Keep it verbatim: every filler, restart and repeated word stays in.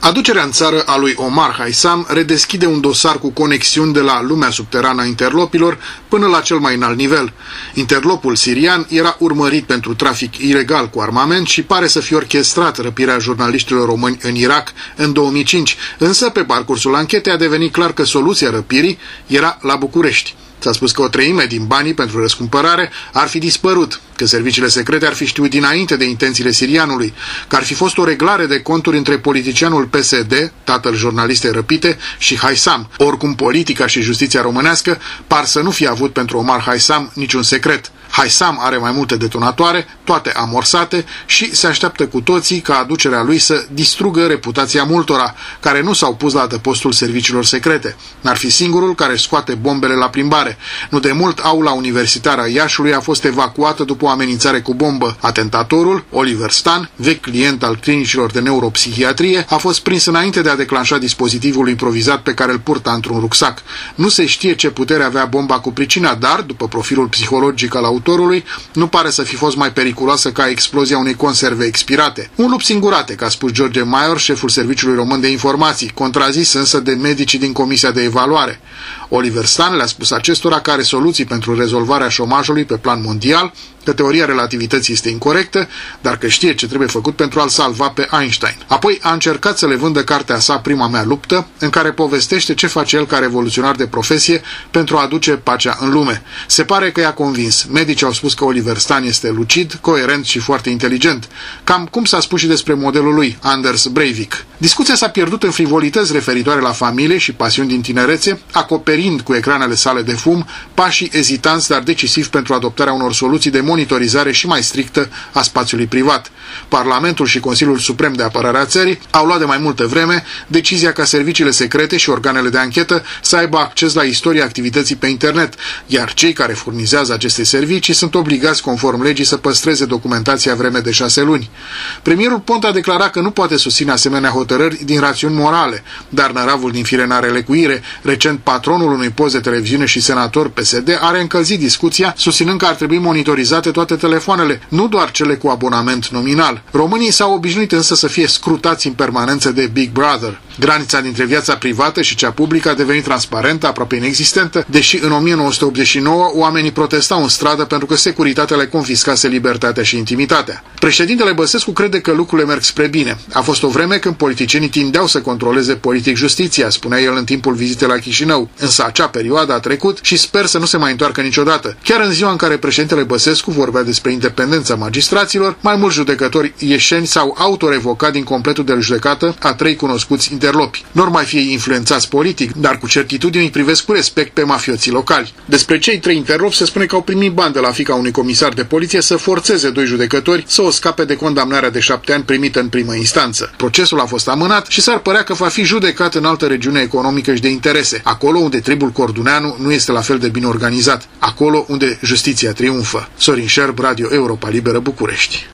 Aducerea în țară a lui Omar Haisam redeschide un dosar cu conexiuni de la lumea subterană a interlopilor până la cel mai înalt nivel. Interlopul sirian era urmărit pentru trafic ilegal cu armament și pare să fi orchestrat răpirea jurnaliștilor români în Irak în două mii cinci, însă pe parcursul anchetei a devenit clar că soluția răpirii era la București. S-a spus că o treime din banii pentru răscumpărare ar fi dispărut, că serviciile secrete ar fi știut dinainte de intențiile sirianului, că ar fi fost o reglare de conturi între politicianul P S D, tatăl jurnalistei răpite, și Haisam. Oricum, politica și justiția românească par să nu fi avut pentru Omar Haisam niciun secret. Haisam are mai multe detonatoare, toate amorsate, și se așteaptă cu toții ca aducerea lui să distrugă reputația multora, care nu s-au pus la adăpostul serviciilor secrete. N-ar fi singurul care scoate bombele la plimbare. Nu de mult, aula universitară a Iașului a fost evacuată după o amenințare cu bombă. Atentatorul, Oliver Stan, vechi client al clinicilor de neuropsihiatrie, a fost prins înainte de a declanșa dispozitivul improvizat pe care îl purta într-un rucsac. Nu se știe ce putere avea bomba cu pricina, dar, după profilul psihologic al autorului, nu pare să fi fost mai periculoasă ca explozia unei conserve expirate. Un lup singurate, ca a spus George Maior, șeful Serviciului Român de Informații, contrazis însă de medicii din Comisia de Evaluare. Oliver Stan le-a spus acestora că are soluții pentru rezolvarea șomajului pe plan mondial, că teoria relativității este incorectă, dar că știe ce trebuie făcut pentru a-l salva pe Einstein. Apoi a încercat să le vândă cartea sa Prima mea luptă, în care povestește ce face el ca revoluționar de profesie pentru a aduce pacea în lume. Se pare că i-a convins. Medicii au spus că Oliver Stan este lucid, coerent și foarte inteligent. Cam cum s-a spus și despre modelul lui, Anders Breivik. Discuția s-a pierdut în frivolități referitoare la familie și pasiuni din tinerețe, acoperind cu ecranele sale de fum pașii ezitanți, dar decisivi pentru adoptarea unor soluții de monitorizare și mai strictă a spațiului privat. Parlamentul și Consiliul Suprem de Apărare a țării au luat de mai multă vreme decizia ca serviciile secrete și organele de anchetă să aibă acces la istoria activității pe internet, iar cei care furnizează aceste servicii sunt obligați conform legii să păstreze documentația vreme de șase luni. Premierul Ponta a declarat că nu poate susține asemenea hotărâri din rațiuni morale, dar năravul din fire n-are lecuire. Recent, patronul unui post de televiziune și senator P S D are încălzit discuția, susținând că ar trebui monitorizate toate telefoanele, nu doar cele cu abonament nominal. Românii s-au obișnuit însă să fie scrutați în permanență de Big Brother. Granița dintre viața privată și cea publică a devenit transparentă, aproape inexistentă, deși în o mie nouă sute optzeci și nouă oamenii protestau în stradă pentru că securitatea le confiscase libertatea și intimitatea. Președintele Băsescu crede că lucrurile merg spre bine. A fost o vreme când politicienii tindeau să controleze politic justiția, spunea el în timpul vizitei la Chișinău. Însă acea perioadă a trecut și sper să nu se mai întoarcă niciodată. Chiar în ziua în care președintele Băsescu vorbea despre independența magistraților, mai mulți judecători ieșeni s-au autorevocat din completul de judecată a trei cunoscuți interlopi. Nu mai fie influențați politic, dar cu certitudine îi privesc cu respect pe mafioții locali. Despre cei trei interlopi se spune că au primit bani de la fiica unui comisar de poliție să forțeze doi judecători să o scape de condamnarea de șapte ani primită în primă instanță. Procesul a fost amânat și s-ar părea că va fi judecat în altă regiune economică și de interese, acolo unde tribul corduneanu nu este la fel de bine organizat, acolo unde justiția triumfă. Sorin Șerb, Radio Europa Liberă, București.